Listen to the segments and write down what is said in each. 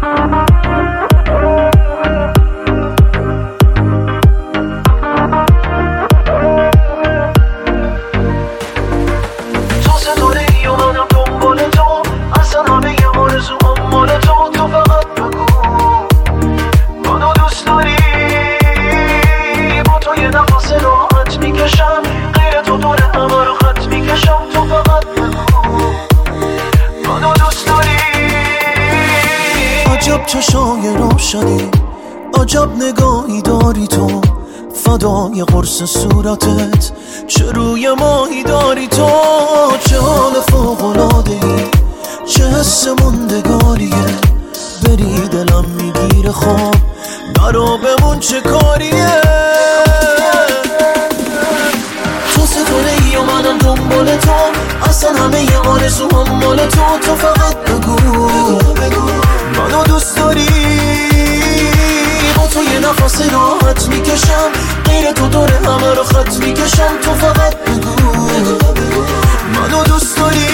عجب چشای رو شدی، عجب نگاهی داری تو، فدای قرص صورتت چه روی ماهی داری تو. چه حال فوق‌العاده‌ای، چه حس موندگاریه، بری دلم میگیره خواب برا بمون چه کاریه. تو ستاره‌ای و منم دنبال تو، اصلا همه ی آرزوام مال تو. تو فقط بگو منو دوست داری، با تو یه نفس راحت میکشم، غیر تو دور همه رو خط میکشم. تو فقط بگو منو دوست داری.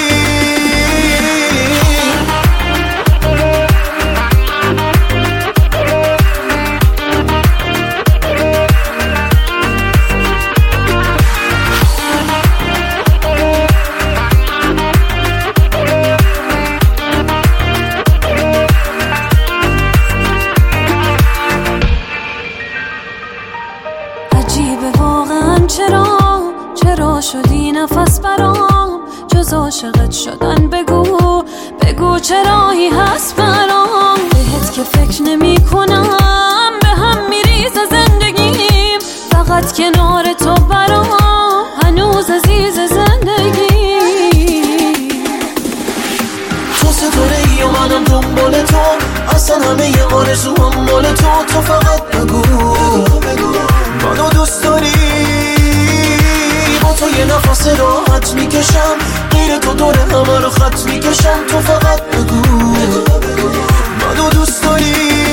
عجیبه واقعا چرا شدی نفس برام، جز عاشقت شدن بگو چرایی هست برام. بهت که فکر نمی کنم به هم میریزه زندگیم، فقط کنار تو برام هنوز عزیز زندگی. تو ستاره‌ای و منم دنبال تو، اصلا همه ی آرزوام مال تو. تو فقط بگو منو دوست داری، با تو یه نفس راحت میکشم، غیر تو دور همه رو خط میکشم. تو فقط بگو منو دوست داری.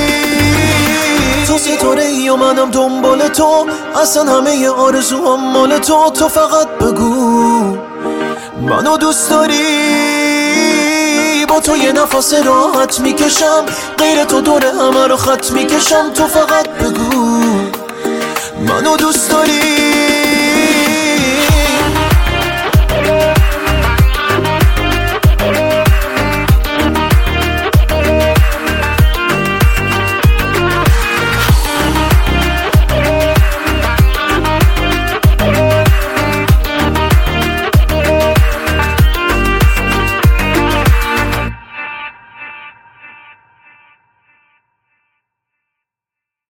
تو ستاره‌ای و منم دنبال تو، اصلا همه ی آرزوام مال تو. تو فقط بگو منو دوست داری، با تو یه نفس راحت میکشم، غیر تو دور همه رو خط میکشم. تو فقط بگو منو دوست داری.